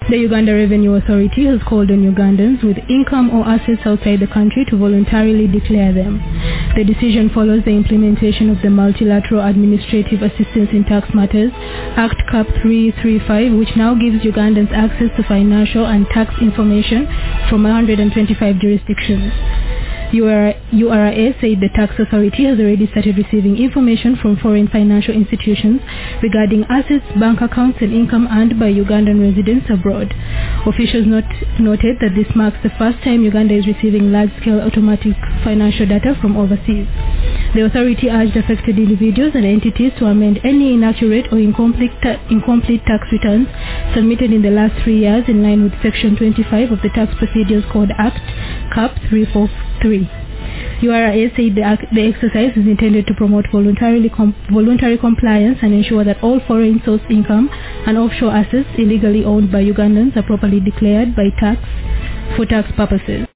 The Uganda Revenue Authority has called on Ugandans with income or assets outside the country to voluntarily declare them. The decision follows the implementation of the Multilateral Administrative Assistance in Tax Matters Act CAP 335, which now gives Ugandans access to financial and tax information from 125 jurisdictions. URA said the tax authority has already started receiving information from foreign financial institutions regarding assets, bank accounts and income earned by Ugandan residents abroad. Officials noted that this marks the first time Uganda is receiving large-scale automatic financial data from overseas. The authority urged affected individuals and entities to amend any inaccurate or incomplete tax returns submitted in the last 3 years in line with Section 25 of the Tax Procedures Code Act, CAP 343. URA said the exercise is intended to promote voluntary compliance and ensure that all foreign source income and offshore assets illegally owned by Ugandans are properly declared for tax purposes.